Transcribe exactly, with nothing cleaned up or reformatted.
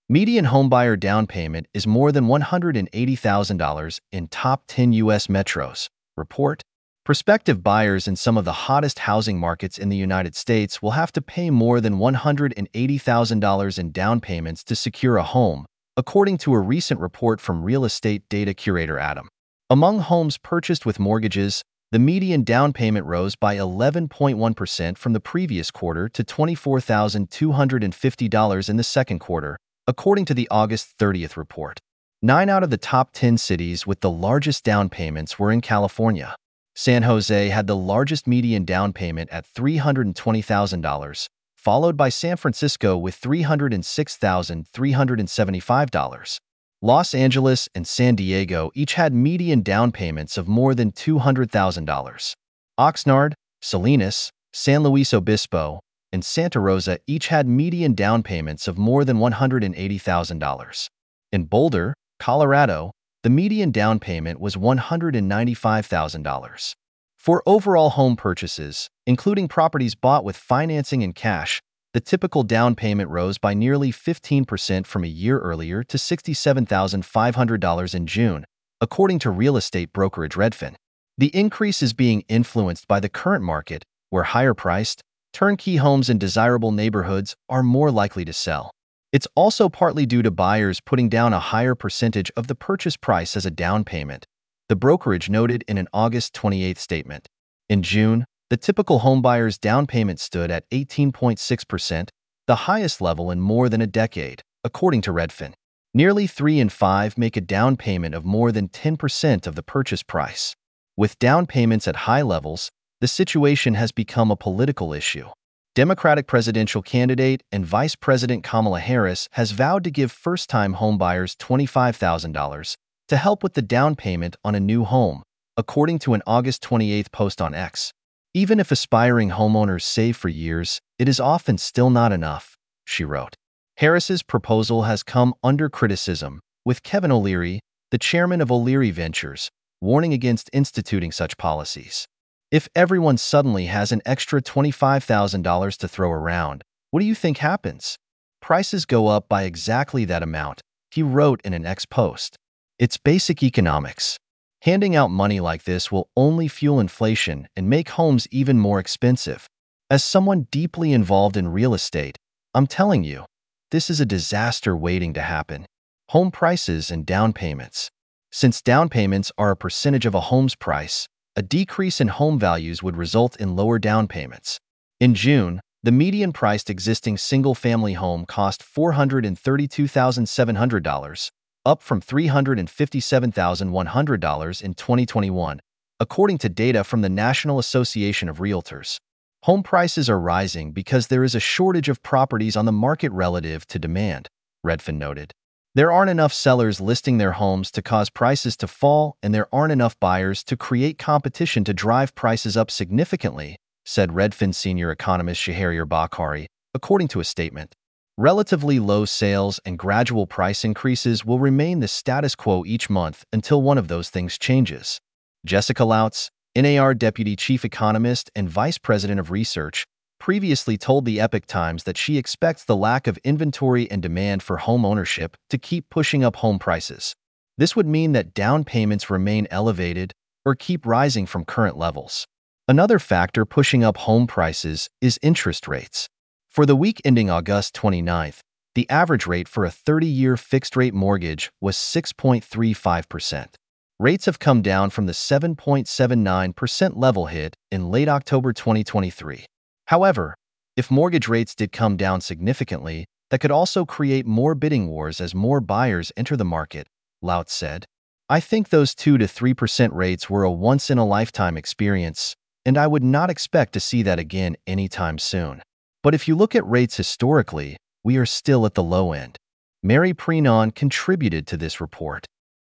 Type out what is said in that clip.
Median homebuyer down payment is more than one hundred eighty thousand dollars in top ten U S metros. Report. Prospective buyers in some of the hottest housing markets in the United States will have to pay more than one hundred eighty thousand dollars in down payments to secure a home, according to a recent report from real estate data curator Adam. Among homes purchased with mortgages, the median down payment rose by eleven point one percent from the previous quarter to twenty-four thousand two hundred fifty dollars in the second quarter, according to the August thirtieth report. Nine out of the top ten cities with the largest down payments were in California. San Jose had the largest median down payment at three hundred twenty thousand dollars, followed by San Francisco with three hundred six thousand three hundred seventy-five dollars. Los Angeles and San Diego each had median down payments of more than two hundred thousand dollars. Oxnard, Salinas, San Luis Obispo, and Santa Rosa each had median down payments of more than one hundred eighty thousand dollars. In Boulder, Colorado, the median down payment was one hundred ninety-five thousand dollars. For overall home purchases, including properties bought with financing and cash, the typical down payment rose by nearly fifteen percent from a year earlier to sixty-seven thousand five hundred dollars in June, according to real estate brokerage Redfin. The increase is being influenced by the current market, where higher-priced, turnkey homes in desirable neighborhoods are more likely to sell. It's also partly due to buyers putting down a higher percentage of the purchase price as a down payment, the brokerage noted in an August twenty-eighth statement. In June, the typical homebuyer's down payment stood at eighteen point six percent, the highest level in more than a decade, according to Redfin. Nearly three in five make a down payment of more than ten percent of the purchase price. With down payments at high levels, the situation has become a political issue. Democratic presidential candidate and Vice President Kamala Harris has vowed to give first-time homebuyers twenty-five thousand dollars to help with the down payment on a new home, according to an August twenty-eighth post on X. Even if aspiring homeowners save for years, it is often still not enough, she wrote. Harris's proposal has come under criticism, with Kevin O'Leary, the chairman of O'Leary Ventures, warning against instituting such policies. If everyone suddenly has an extra twenty-five thousand dollars to throw around, what do you think happens? Prices go up by exactly that amount, he wrote in an X post. It's basic economics. Handing out money like this will only fuel inflation and make homes even more expensive. As someone deeply involved in real estate, I'm telling you, this is a disaster waiting to happen. Home prices and down payments. Since down payments are a percentage of a home's price, a decrease in home values would result in lower down payments. In June, the median-priced existing single-family home cost four hundred thirty-two thousand seven hundred dollars, up from three hundred fifty-seven thousand one hundred dollars in twenty twenty-one, according to data from the National Association of Realtors. Home prices are rising because there is a shortage of properties on the market relative to demand, Redfin noted. There aren't enough sellers listing their homes to cause prices to fall, and there aren't enough buyers to create competition to drive prices up significantly, said Redfin senior economist Shahryar Bakhari, according to a statement. Relatively low sales and gradual price increases will remain the status quo each month until one of those things changes. Jessica Lautz, N A R Deputy Chief Economist and Vice President of Research, previously told the Epoch Times that she expects the lack of inventory and demand for home ownership to keep pushing up home prices. This would mean that down payments remain elevated or keep rising from current levels. Another factor pushing up home prices is interest rates. For the week ending August twenty-ninth, the average rate for a thirty-year fixed-rate mortgage was six point three five percent. Rates have come down from the seven point seven nine percent level hit in late October twenty twenty-three. However, if mortgage rates did come down significantly, that could also create more bidding wars as more buyers enter the market, Lautz said. I think those two to three percent rates were a once-in-a-lifetime experience, and I would not expect to see that again anytime soon. But if you look at rates historically, we are still at the low end. Mary Preenon contributed to this report.